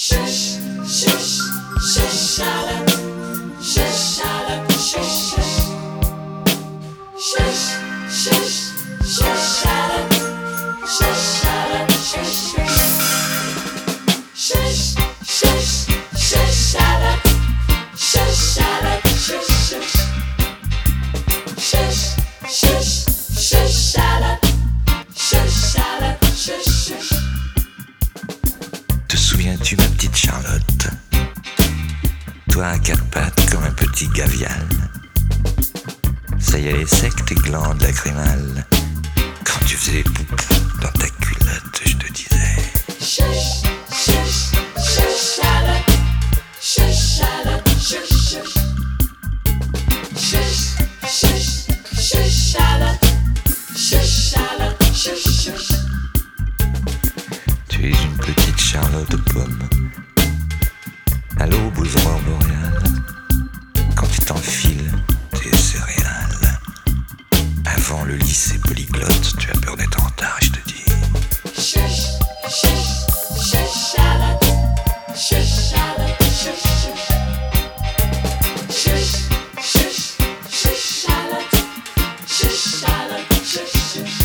Shush, shush, shush, Charlotte. Shush, Charlotte, shush, shush. Shush, shush, shush, Charlotte. Shush, Charlotte, shush, shush. Shush, shush, shush, Charlotte. Shush, Charlotte, shush, shush. Shush, shush, shush, Charlotte. Shush, Charlotte, shush, shush. Te souviens-tu, ma petite Charlotte? Toi à quatre pattes comme un petit gavial. Ça y est, sec tes glandes lacrymales. Quand tu faisais poupou dans ta culotte, je te disais Shush, shush, shush, Charlotte. Shush, Charlotte, shush, shush. Shush, shush, shush, Charlotte. Shush, Charlotte, shush, shush. tu es une petite Charlotte pomme. À l'aube aux aurores boréales, quand tu t'enfiles tes céréales. Avant le lycée polyglotte, tu as peur d'être en retard et je te dis Shush, shush, shush, Charlotte. Shush, Charlotte, shush, shush. Shush, shush, shush, Charlotte. Shush, Charlotte, shush, shush.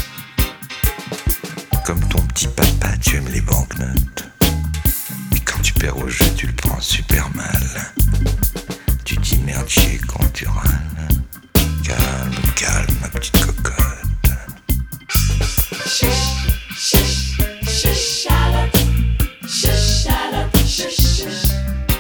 comme ton petit papa, tu aimes les banknotes. Et quand tu perds au jeu, tu le prends super mal. Tu dis merde, chier quand tu râles. Calme, calme, ma petite cocotte. Shush, shush, shush, Charlotte. Shush, Charlotte, shush, shush.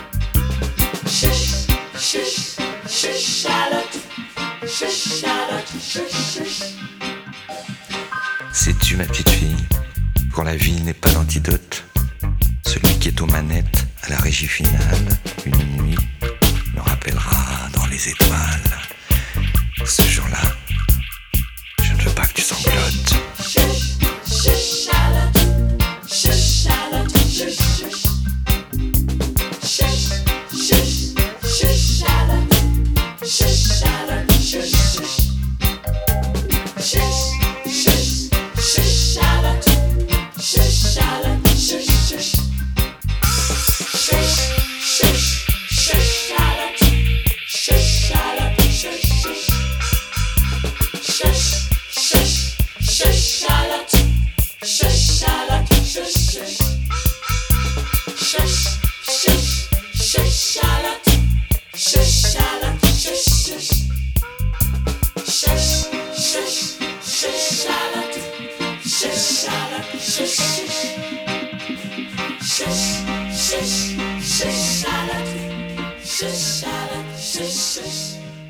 Shush, shush, shush, Charlotte. Shush, Charlotte, shush, shush. Sais-tu, ma petite fille, quand la vie n'est pas l'antidote, celui qui est aux manettes à la régie finale, une nuit, me rappellera dans les étoiles. Ce jour-là, je ne veux pas que tu sanglotes. Shush, shush, Charlotte. Shush, Charlotte, shush, shush. Shush, shush, shush, Charlotte. Shush, Charlotte, shush, shush. Shush, shush, shush, Charlotte. Shush, Charlotte, shush, shush. Shush, shush, shush, Charlotte. Shush, Charlotte, shush, shush. Shush, shush, shush, Charlotte. Shush, Charlotte, shush, shush. Shush, shush, shush, Charlotte. Shush, Charlotte, shush, shush. Shush, shush, shush, Charlotte. Shush, Charlotte, shush, shush. Shush, shush, shush, Charlotte. Shush, Charlotte, shush, shush.